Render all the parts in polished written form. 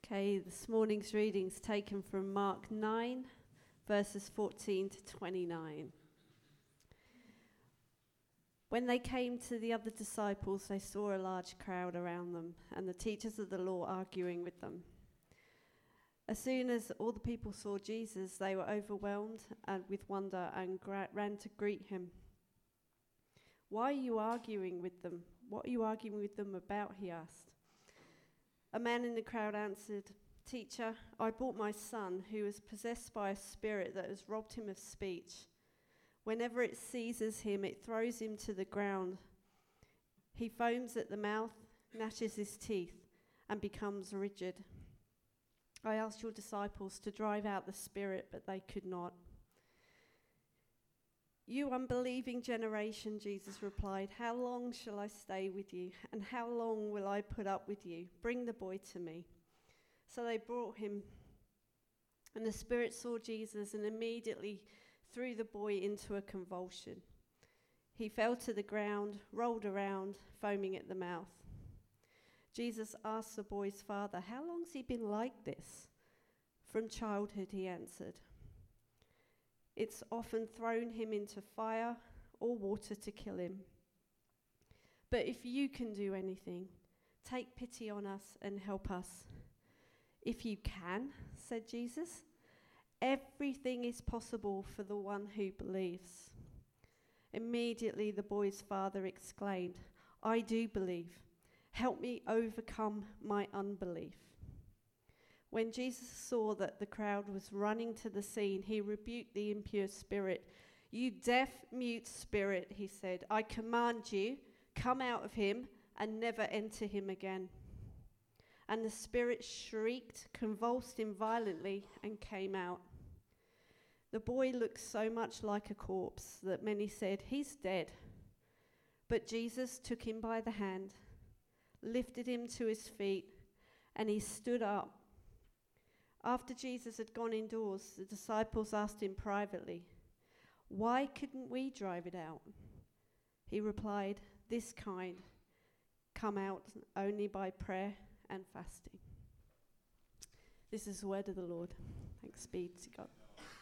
Okay, this morning's reading's taken from Mark 9, verses 14 to 29. When they came to the other disciples, they saw a large crowd around them, and the teachers of the law arguing with them. As soon as all the people saw Jesus, they were overwhelmed with wonder and ran to greet him. "Why are you arguing with them? What are you arguing with them about?" he asked. A man in the crowd answered, "Teacher, I brought my son, who is possessed by a spirit that has robbed him of speech. Whenever it seizes him, it throws him to the ground. He foams at the mouth, gnashes his teeth, and becomes rigid. I asked your disciples to drive out the spirit, but they could not." "You unbelieving generation," Jesus replied, "how long shall I stay with you? And how long will I put up with you? Bring the boy to me." So they brought him, and the spirit saw Jesus and immediately threw the boy into a convulsion. He fell to the ground, rolled around, foaming at the mouth. Jesus asked the boy's father, "How long's he been like this?" "From childhood," he answered. "It's often thrown him into fire or water to kill him. But if you can do anything, take pity on us and help us." "If you can," said Jesus, "everything is possible for the one who believes." Immediately the boy's father exclaimed, "I do believe. Help me overcome my unbelief." When Jesus saw that the crowd was running to the scene, he rebuked the impure spirit. "You deaf, mute spirit," he said, "I command you, come out of him and never enter him again." And the spirit shrieked, convulsed him violently, and came out. The boy looked so much like a corpse that many said, "He's dead." But Jesus took him by the hand, lifted him to his feet, and he stood up. After Jesus had gone indoors, the disciples asked him privately, "Why couldn't we drive it out?" He replied, "This kind come out only by prayer and fasting." This is the word of the Lord. Thanks be to God.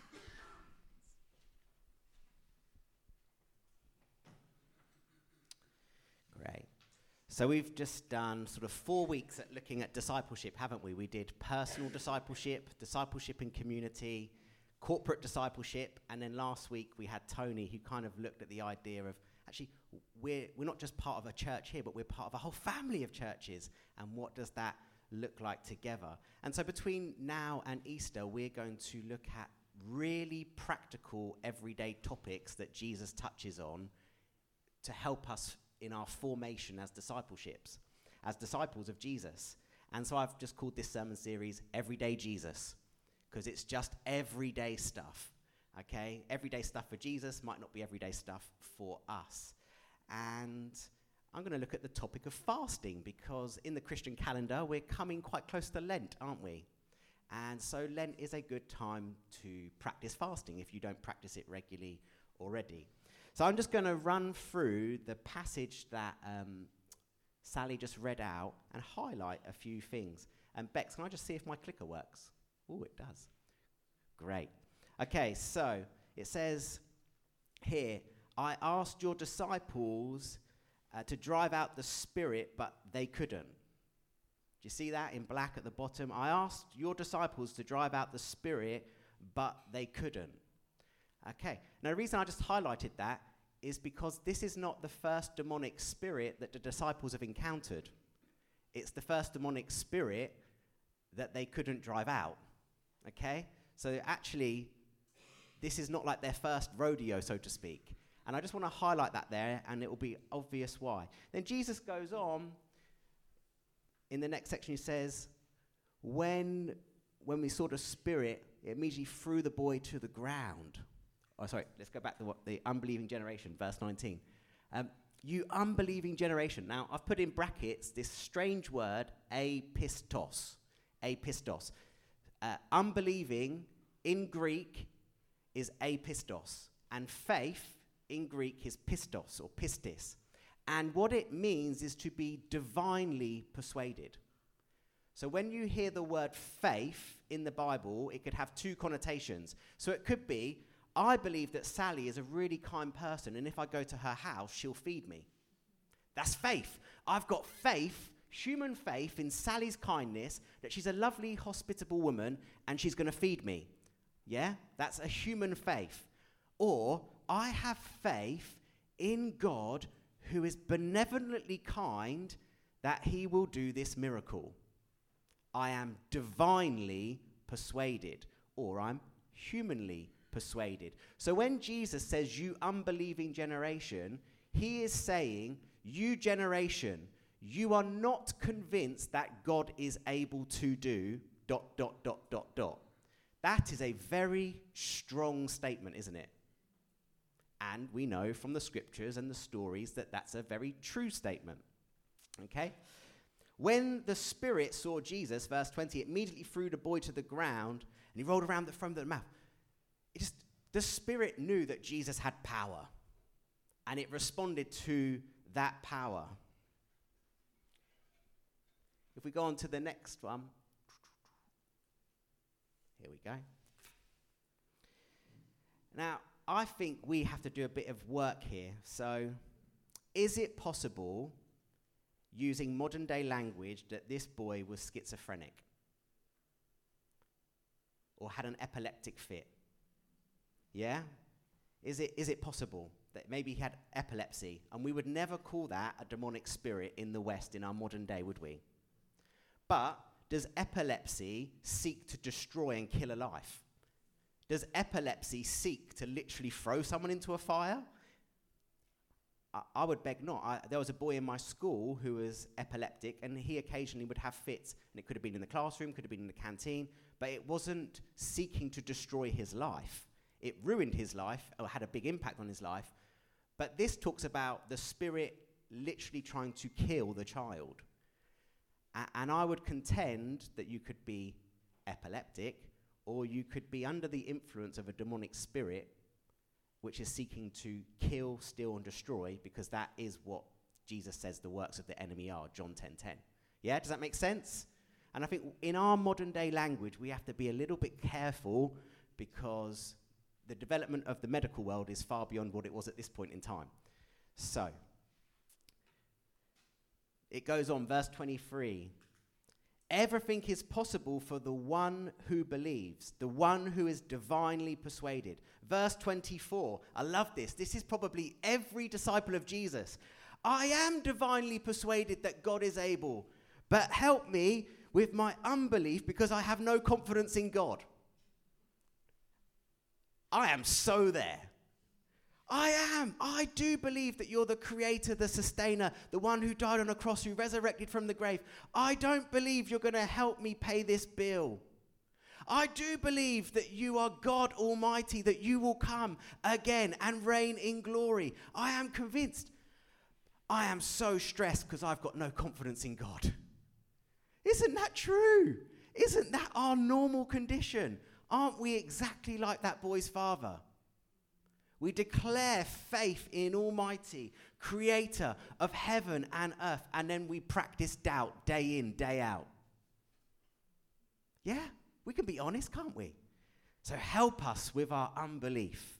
Great. So we've just done sort of 4 weeks at looking at discipleship, haven't we? We did personal discipleship, discipleship in community, corporate discipleship, and then last week we had Tony, who kind of looked at the idea of actually we're not just part of a church here, but we're part of a whole family of churches, and what does that look like together? And so between now and Easter, we're going to look at really practical, everyday topics that Jesus touches on to help us in our formation as discipleships, as disciples of Jesus. And so I've just called this sermon series Everyday Jesus, because it's just everyday stuff, okay? Everyday stuff for Jesus might not be everyday stuff for us. And I'm going to look at the topic of fasting, because in the Christian calendar, we're coming quite close to Lent, aren't we? And so Lent is a good time to practice fasting if you don't practice it regularly already. So I'm just going to run through the passage that Sally just read out and highlight a few things. And Bex, can I just see if my clicker works? Oh, it does. Great. Okay, so it says here, "I asked your disciples to drive out the spirit, but they couldn't." Do you see that in black at the bottom? "I asked your disciples to drive out the spirit, but they couldn't." Okay, now the reason I just highlighted that is because this is not the first demonic spirit that the disciples have encountered. It's the first demonic spirit that they couldn't drive out, okay? So actually, this is not like their first rodeo, so to speak. And I just want to highlight that there, and it will be obvious why. Then Jesus goes on, in the next section he says, when we saw the spirit, it immediately threw the boy to the ground. Oh, sorry, let's go back to the unbelieving generation, verse 19. "You unbelieving generation." Now, I've put in brackets this strange word, apistos. Apistos. Unbelieving in Greek is apistos, and faith in Greek is pistos or pistis. And what it means is to be divinely persuaded. So when you hear the word faith in the Bible, it could have two connotations. So it could be, I believe that Sally is a really kind person, and if I go to her house, she'll feed me. That's faith. I've got faith, human faith in Sally's kindness, that she's a lovely, hospitable woman, and she's going to feed me. Yeah? That's a human faith. Or, I have faith in God who is benevolently kind that he will do this miracle. I am divinely persuaded, or I'm humanly persuaded. So when Jesus says, you unbelieving generation, he is saying, you generation, you are not convinced that God is able to do ... That is a very strong statement, isn't it? And we know from the scriptures and the stories that that's a very true statement. Okay? When the Spirit saw Jesus, verse 20, it immediately threw the boy to the ground, and he rolled around from the mouth. The Spirit knew that Jesus had power, and it responded to that power. If we go on to the next one. Here we go. Now, I think we have to do a bit of work here. So, is it possible, using modern day language, that this boy was schizophrenic? Or had an epileptic fit? Yeah? Is it possible that maybe he had epilepsy? And we would never call that a demonic spirit in the West in our modern day, would we? But does epilepsy seek to destroy and kill a life? Does epilepsy seek to literally throw someone into a fire? I would beg not. There was a boy in my school who was epileptic, and he occasionally would have fits, and it could have been in the classroom, could have been in the canteen, but it wasn't seeking to destroy his life. It ruined his life, or had a big impact on his life, but this talks about the spirit literally trying to kill the child. And I would contend that you could be epileptic, or you could be under the influence of a demonic spirit which is seeking to kill, steal, and destroy, because that is what Jesus says the works of the enemy are, John 10:10. Yeah, does that make sense? And I think in our modern day language, we have to be a little bit careful, because the development of the medical world is far beyond what it was at this point in time. So, it goes on, verse 23. Everything is possible for the one who believes, the one who is divinely persuaded. Verse 24, I love this. This is probably every disciple of Jesus. I am divinely persuaded that God is able, but help me with my unbelief because I have no confidence in God. I am so there. I do believe that you're the creator, the sustainer, the one who died on a cross, who resurrected from the grave. I don't believe you're going to help me pay this bill. I do believe that you are God Almighty, that you will come again and reign in glory. I am convinced. I am so stressed because I've got no confidence in God. Isn't that true? Isn't that our normal condition? Aren't we exactly like that boy's father? We declare faith in Almighty, creator of heaven and earth, and then we practice doubt day in, day out. Yeah, we can be honest, can't we? So help us with our unbelief.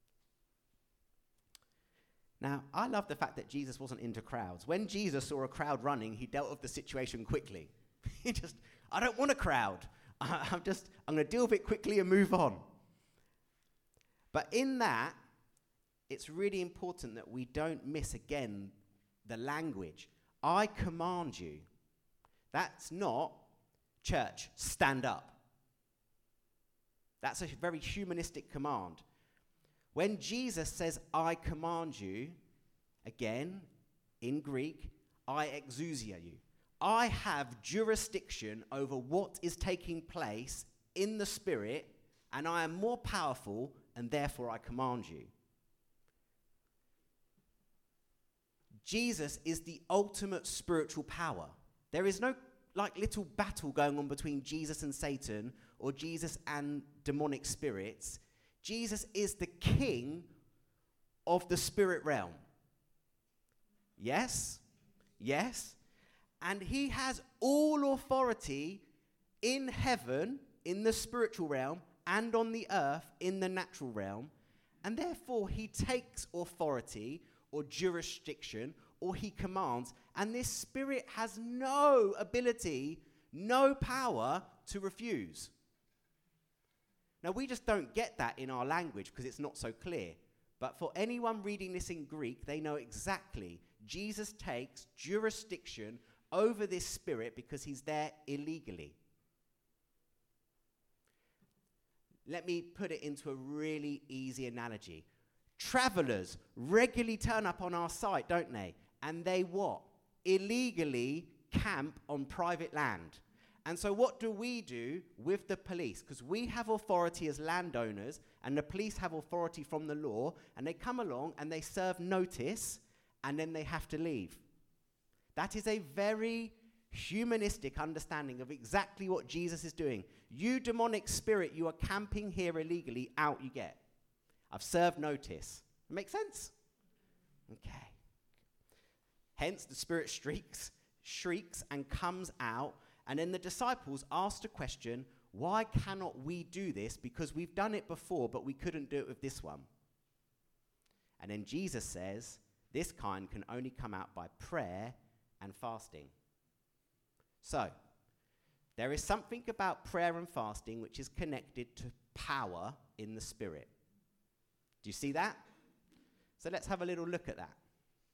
Now, I love the fact that Jesus wasn't into crowds. When Jesus saw a crowd running, he dealt with the situation quickly. I don't want a crowd. I'm going to deal with it quickly and move on. But in that, it's really important that we don't miss again the language. I command you. That's not, church, stand up. That's a very humanistic command. When Jesus says, I command you, again, in Greek, I exousia you. I have jurisdiction over what is taking place in the spirit, and I am more powerful, and therefore I command you. Jesus is the ultimate spiritual power. There is no little battle going on between Jesus and Satan, or Jesus and demonic spirits. Jesus is the king of the spirit realm. Yes? Yes? And he has all authority in heaven, in the spiritual realm, and on the earth, in the natural realm. And therefore, he takes authority or jurisdiction, or he commands. And this Spirit has no ability, no power to refuse. Now, we just don't get that in our language because it's not so clear. But for anyone reading this in Greek, they know exactly. Jesus takes jurisdiction over this Spirit because he's there illegally. Let me put it into a really easy analogy. Travelers regularly turn up on our site, don't they? And they what? Illegally camp on private land. And so what do we do with the police? Because we have authority as landowners, and the police have authority from the law, and they come along and they serve notice, and then they have to leave. That is a very humanistic understanding of exactly what Jesus is doing. You demonic spirit, you are camping here illegally, out you get. I've served notice. Make sense? Okay. Hence the spirit shrieks and comes out, and then the disciples asked a question, why cannot we do this? Because we've done it before, but we couldn't do it with this one. And then Jesus says, this kind can only come out by prayer and fasting. So, there is something about prayer and fasting which is connected to power in the Spirit. Do you see that? So let's have a little look at that.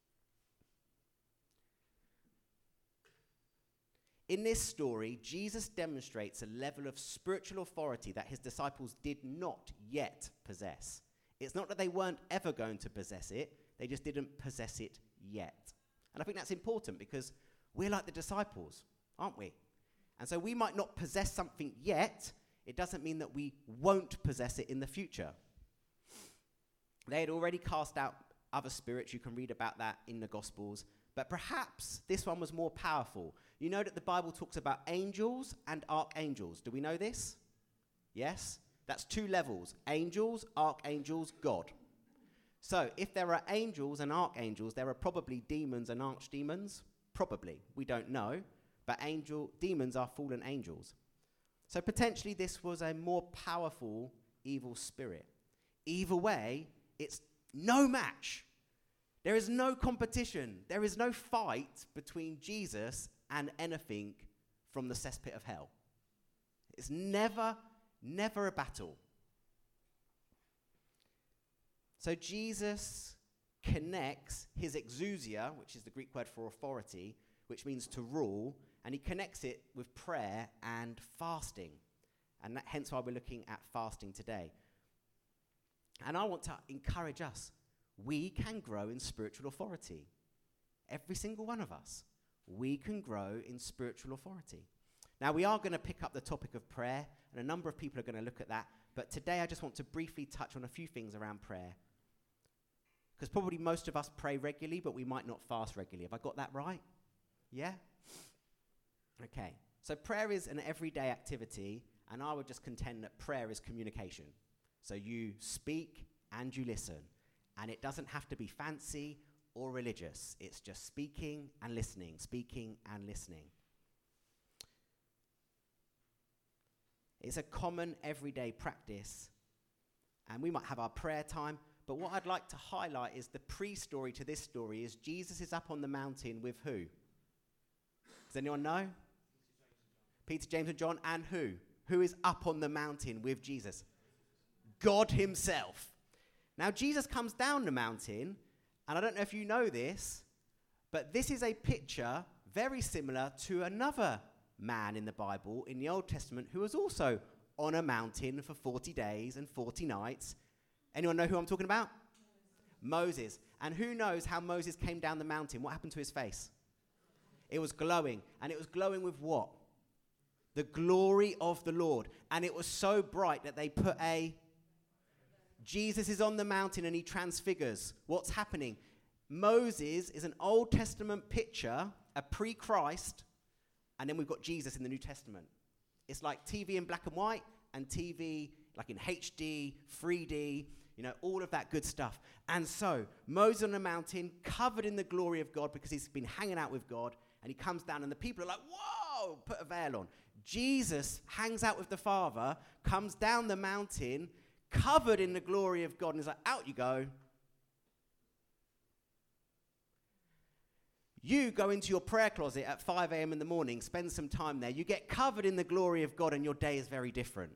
In this story, Jesus demonstrates a level of spiritual authority that his disciples did not yet possess. It's not that they weren't ever going to possess it, they just didn't possess it yet. And I think that's important because we're like the disciples, aren't we? And so we might not possess something yet. It doesn't mean that we won't possess it in the future. They had already cast out other spirits. You can read about that in the Gospels. But perhaps this one was more powerful. You know that the Bible talks about angels and archangels. Do we know this? Yes? That's two levels. Angels, archangels, God. So if there are angels and archangels, there are probably demons and archdemons. Probably. We don't know. But demons are fallen angels. So potentially this was a more powerful evil spirit. Either way, it's no match. There is no competition. There is no fight between Jesus and anything from the cesspit of hell. It's never a battle. So Jesus connects his exousia, which is the Greek word for authority, which means to rule, and he connects it with prayer and fasting. And hence why we're looking at fasting today. And I want to encourage us. We can grow in spiritual authority. Every single one of us. We can grow in spiritual authority. Now, we are going to pick up the topic of prayer, and a number of people are going to look at that. But today I just want to briefly touch on a few things around prayer. Because probably most of us pray regularly, but we might not fast regularly. Have I got that right? Yeah? Okay. So prayer is an everyday activity, and I would just contend that prayer is communication. So you speak and you listen. And it doesn't have to be fancy or religious. It's just speaking and listening, speaking and listening. It's a common everyday practice. And we might have our prayer time. But what I'd like to highlight is the pre-story to this story is Jesus is up on the mountain with who? Does anyone know? Peter, James, and John. And who? Who is up on the mountain with Jesus? God himself. Now, Jesus comes down the mountain, and I don't know if you know this, but this is a picture very similar to another man in the Bible, in the Old Testament, who was also on a mountain for 40 days and 40 nights. Anyone know who I'm talking about? Moses. And who knows how Moses came down the mountain? What happened to his face? It was glowing. And it was glowing with what? The glory of the Lord. And it was so bright that they put Jesus is on the mountain and he transfigures. What's happening? Moses is an Old Testament picture, a pre-Christ, and then we've got Jesus in the New Testament. It's like TV in black and white and TV like in HD, 3D, all of that good stuff. And so Moses on the mountain, covered in the glory of God because he's been hanging out with God, And he comes down and the people are like, whoa, put a veil on. Jesus hangs out with the Father, comes down the mountain, covered in the glory of God, and is like, out you go. You go into your prayer closet at 5 a.m. in the morning, spend some time there, you get covered in the glory of God, and your day is very different.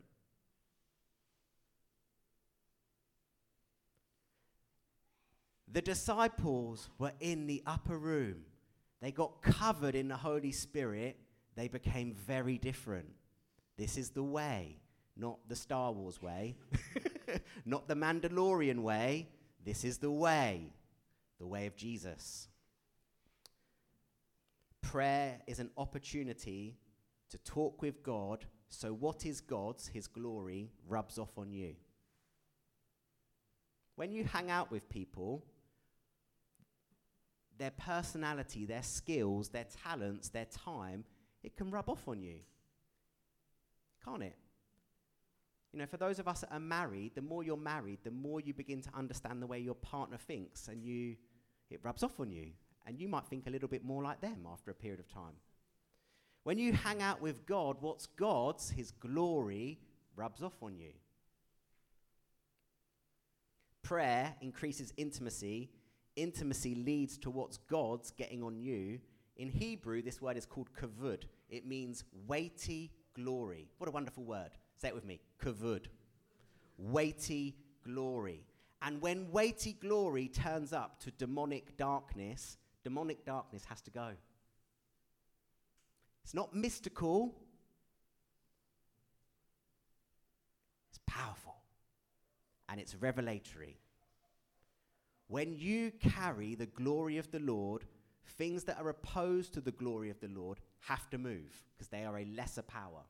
The disciples were in the upper room. They got covered in the Holy Spirit. They became very different. This is the way, not the Star Wars way, not the Mandalorian way. This is the way of Jesus. Prayer is an opportunity to talk with God, so what is God's, his glory, rubs off on you. When you hang out with people, their personality, their skills, their talents, their time, it can rub off on you. Can't it? You know, for those of us that are married, the more you're married, the more you begin to understand the way your partner thinks, and it rubs off on you. And you might think a little bit more like them after a period of time. When you hang out with God, what's God's, his glory, rubs off on you. Prayer increases intimacy. Intimacy leads to what's God's getting on you. In Hebrew, this word is called kavod. It means weighty glory. What a wonderful word. Say it with me. Kavod. Weighty glory. And when weighty glory turns up to demonic darkness has to go. It's not mystical. It's powerful. And it's revelatory. When you carry the glory of the Lord, things that are opposed to the glory of the Lord have to move because they are a lesser power.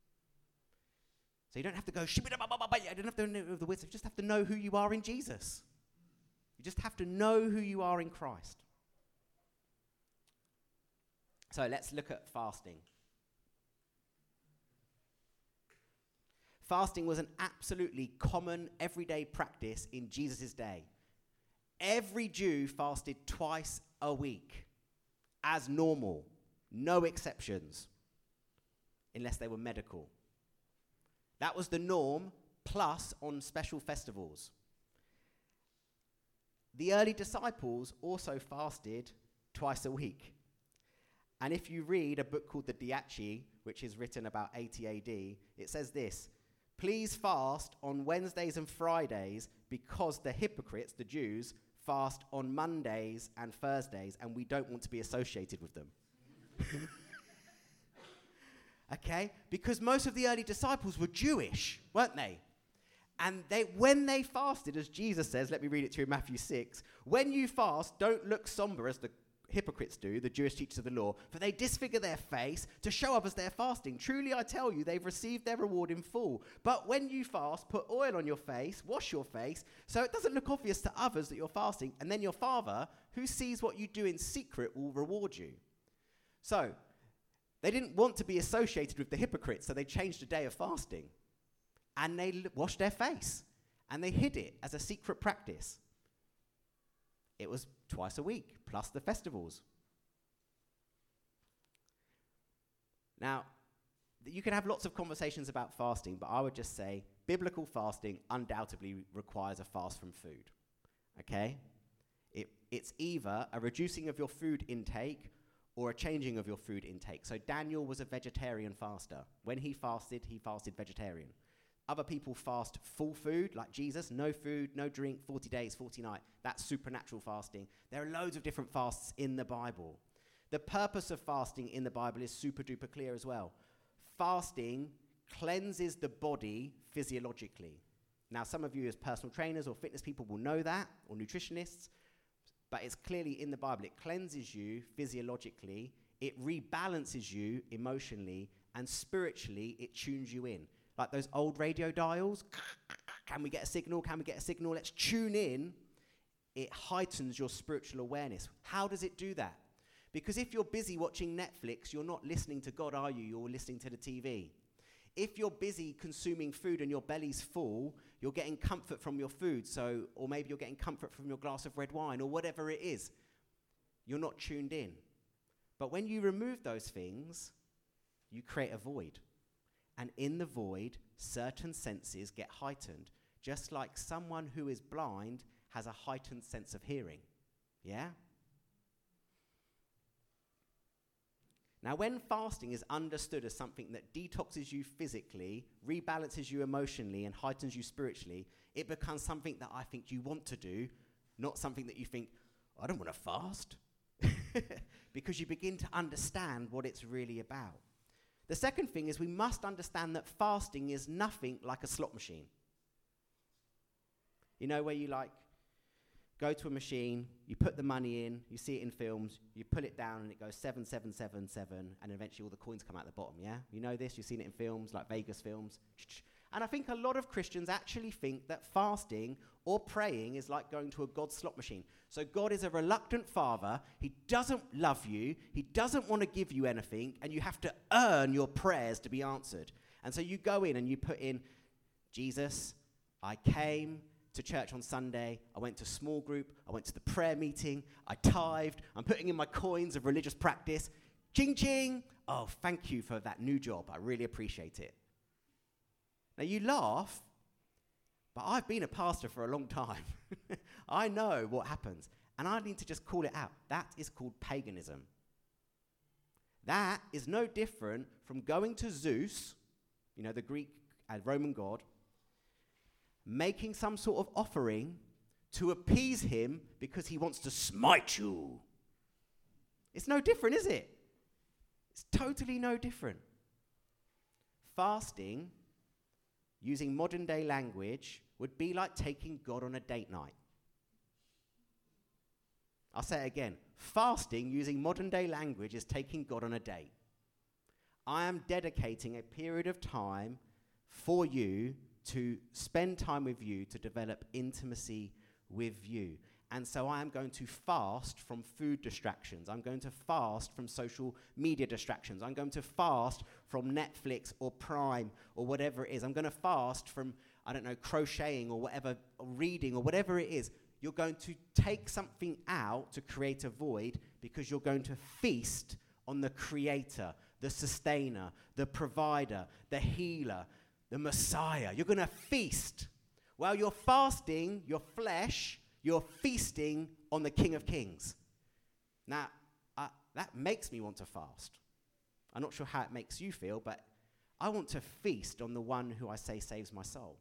So you don't have to go, you don't have to know the wisdom. You just have to know who you are in Jesus. You just have to know who you are in Christ. So let's look at fasting. Fasting was an absolutely common, everyday practice in Jesus' day. Every Jew fasted twice a week as normal, no exceptions, unless they were medical. That was the norm, plus on special festivals. The early disciples also fasted twice a week. And if you read a book called the Didache, which is written about 80 AD, it says this: please fast on Wednesdays and Fridays because the hypocrites, the Jews, fast on Mondays and Thursdays, and we don't want to be associated with them. Okay? Because most of the early disciples were Jewish, weren't they? And when they fasted, as Jesus says, let me read it to you in Matthew 6, when you fast, don't look somber as the hypocrites do, the Jewish teachers of the law, for they disfigure their face to show others they're fasting. Truly I tell you, they've received their reward in full. But when you fast, put oil on your face, wash your face, so it doesn't look obvious to others that you're fasting, and then your Father, who sees what you do in secret, will reward you. So, they didn't want to be associated with the hypocrites, so they changed a day of fasting. And they washed their face, and they hid it as a secret practice. It was twice a week, plus the festivals. Now, you can have lots of conversations about fasting, but I would just say biblical fasting undoubtedly requires a fast from food, okay? It's either a reducing of your food intake or a changing of your food intake. So Daniel was a vegetarian faster. When he fasted vegetarian. Other people fast full food, like Jesus, no food, no drink, 40 days, 40 nights. That's supernatural fasting. There are loads of different fasts in the Bible. The purpose of fasting in the Bible is super duper clear as well. Fasting cleanses the body physiologically. Now, some of you as personal trainers or fitness people will know that, or nutritionists, but it's clearly in the Bible. It cleanses you physiologically, it rebalances you emotionally, and spiritually, it tunes you in. Like those old radio dials, can we get a signal? Can we get a signal? Let's tune in. It heightens your spiritual awareness. How does it do that? Because if you're busy watching Netflix, you're not listening to God, are you? You're listening to the TV. If you're busy consuming food and your belly's full, you're getting comfort from your food. Or maybe you're getting comfort from your glass of red wine or whatever it is. You're not tuned in. But when you remove those things, you create a void. And in the void, certain senses get heightened, just like someone who is blind has a heightened sense of hearing. Yeah? Now, when fasting is understood as something that detoxes you physically, rebalances you emotionally, and heightens you spiritually, it becomes something that I think you want to do, not something that you think, I don't want to fast. Because you begin to understand what it's really about. The second thing is we must understand that fasting is nothing like a slot machine. You know, where you go to a machine, you put the money in, you see it in films, you pull it down and it goes 7777, and eventually all the coins come out the bottom, yeah? You know this, you've seen it in films, like Vegas films. And I think a lot of Christians actually think that fasting or praying is like going to a God slot machine. So God is a reluctant father. He doesn't love you. He doesn't want to give you anything, and you have to earn your prayers to be answered. And so you go in and you put in, Jesus, I came to church on Sunday, I went to small group, I went to the prayer meeting, I tithed, I'm putting in my coins of religious practice. Ching ching. Oh, thank you for that new job. I really appreciate it. Now, you laugh, but I've been a pastor for a long time. I know what happens, and I need to just call it out. That is called paganism. That is no different from going to Zeus, you know, the Greek and Roman god, making some sort of offering to appease him because he wants to smite you. It's no different, is it? It's totally no different. Fasting, using modern day language, would be like taking God on a date night. I'll say it again. Fasting, using modern day language, is taking God on a date. I am dedicating a period of time for you to spend time with you, to develop intimacy with you. And so I am going to fast from food distractions. I'm going to fast from social media distractions. I'm going to fast from Netflix or Prime or whatever it is. I'm going to fast from, I don't know, crocheting or whatever, or reading or whatever it is. You're going to take something out to create a void because you're going to feast on the creator, the sustainer, the provider, the healer, the Messiah. You're going to feast. While you're fasting your flesh, you're feasting on the King of Kings. Now, that makes me want to fast. I'm not sure how it makes you feel, but I want to feast on the one who I say saves my soul.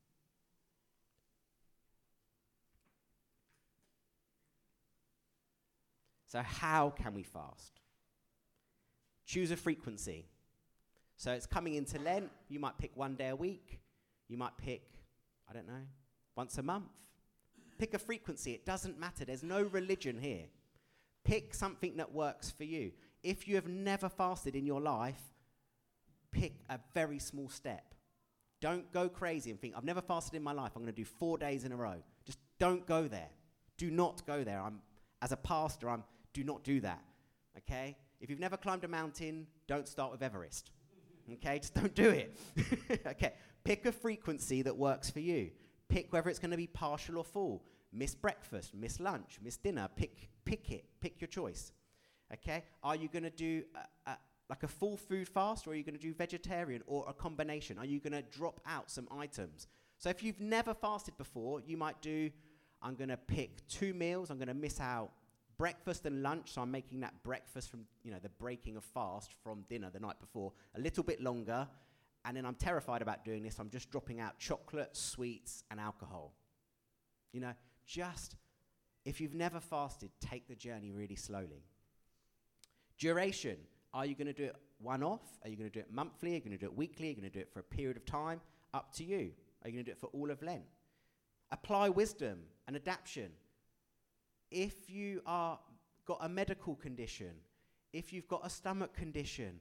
So how can we fast? Choose a frequency. So it's coming into Lent. You might pick one day a week. You might pick, I don't know, once a month. Pick a frequency. It doesn't matter. There's no religion here. Pick something that works for you. If you have never fasted in your life, pick a very small step. Don't go crazy and think, I've never fasted in my life. I'm going to do 4 days in a row. Just don't go there. Do not go there. As a pastor, do not do that. Okay? If you've never climbed a mountain, don't start with Everest. Okay? Just don't do it. Okay? Pick a frequency that works for you. Pick whether it's going to be partial or full. Miss breakfast, miss lunch, miss dinner. Pick it. Pick your choice. Okay? Are you going to do like a full food fast, or are you going to do vegetarian, or a combination? Are you going to drop out some items? So if you've never fasted before, you might do, I'm going to pick 2 meals. I'm going to miss out breakfast and lunch, so I'm making that breakfast from, the breaking of fast from dinner the night before a little bit longer. And then I'm terrified about doing this. I'm just dropping out chocolate, sweets, and alcohol. Just, if you've never fasted, take the journey really slowly. Duration. Are you going to do it one-off? Are you going to do it monthly? Are you going to do it weekly? Are you going to do it for a period of time? Up to you. Are you going to do it for all of Lent? Apply wisdom and adaptation. If you got a medical condition, if you've got a stomach condition,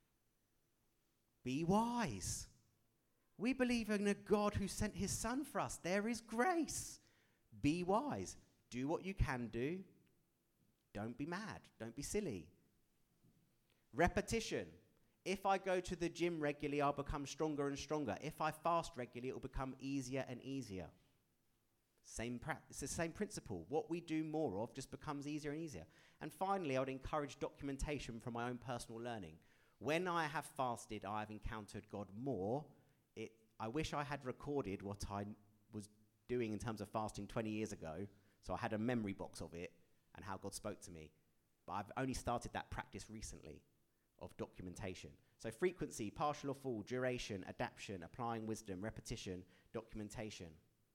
be wise. We believe in a God who sent his son for us. There is grace. Be wise. Do what you can do. Don't be mad. Don't be silly. Repetition. If I go to the gym regularly, I'll become stronger and stronger. If I fast regularly, it will become easier and easier. It's the same principle. What we do more of just becomes easier and easier. And finally, I would encourage documentation from my own personal learning. When I have fasted, I have encountered God more. I wish I had recorded what I was doing in terms of fasting 20 years ago, so I had a memory box of it and how God spoke to me. But I've only started that practice recently of documentation. So frequency, partial or full, duration, adaptation, applying wisdom, repetition, documentation.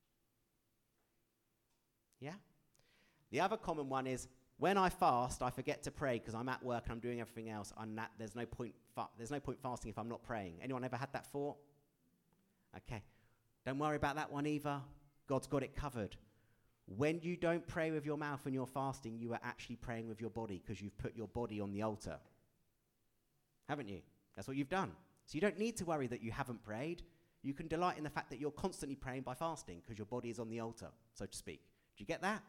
Yeah? The other common one is, when I fast, I forget to pray because I'm at work and I'm doing everything else. There's no point fasting if I'm not praying. Anyone ever had that thought? Okay. Don't worry about that one either. God's got it covered. When you don't pray with your mouth when you're fasting, you are actually praying with your body because you've put your body on the altar. Haven't you? That's what you've done. So you don't need to worry that you haven't prayed. You can delight in the fact that you're constantly praying by fasting because your body is on the altar, so to speak. Do you get that?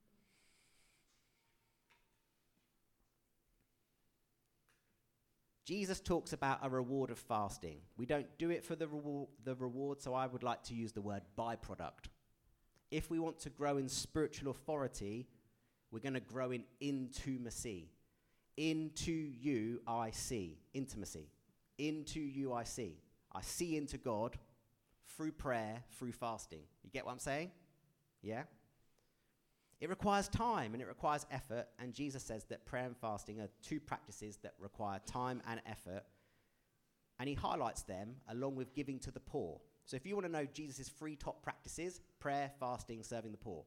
Jesus talks about a reward of fasting. We don't do it for the reward, so I would like to use the word byproduct. If we want to grow in spiritual authority, we're going to grow in intimacy. Into you I see. Intimacy. Into you I see. I see into God through prayer, through fasting. You get what I'm saying? Yeah? It requires time and it requires effort, and Jesus says that prayer and fasting are two practices that require time and effort, and he highlights them along with giving to the poor. So if you want to know Jesus' 3 top practices, prayer, fasting, serving the poor.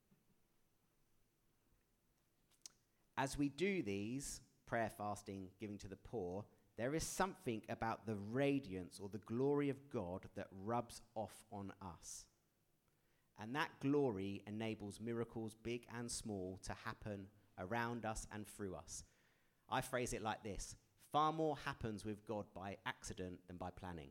As we do these, prayer, fasting, giving to the poor, there is something about the radiance or the glory of God that rubs off on us. And that glory enables miracles, big and small, to happen around us and through us. I phrase it like this: far more happens with God by accident than by planning.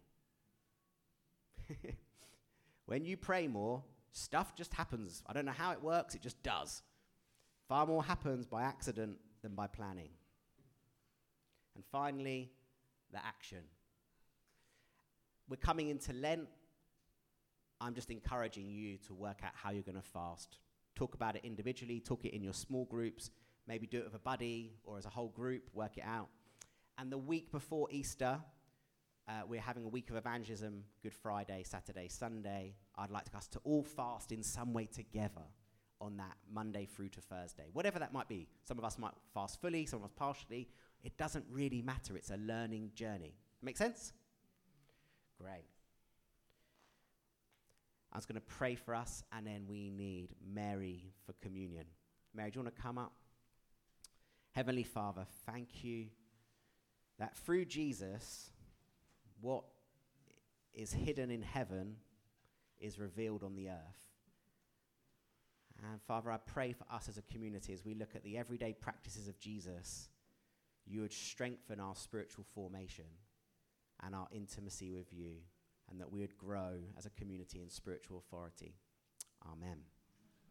When you pray more, stuff just happens. I don't know how it works, it just does. Far more happens by accident than by planning. And finally, the action. We're coming into Lent. I'm just encouraging you to work out how you're going to fast. Talk about it individually, talk it in your small groups, maybe do it with a buddy or as a whole group, work it out. And the week before Easter, we're having a week of evangelism, Good Friday, Saturday, Sunday. I'd like us to all fast in some way together on that Monday through to Thursday, whatever that might be. Some of us might fast fully, some of us partially. It doesn't really matter. It's a learning journey. Make sense? Great. I was going to pray for us, and then we need Mary for communion. Mary, do you want to come up? Heavenly Father, thank you that through Jesus, what is hidden in heaven is revealed on the earth. And Father, I pray for us as a community, as we look at the everyday practices of Jesus, you would strengthen our spiritual formation and our intimacy with you, and that we would grow as a community in spiritual authority. Amen.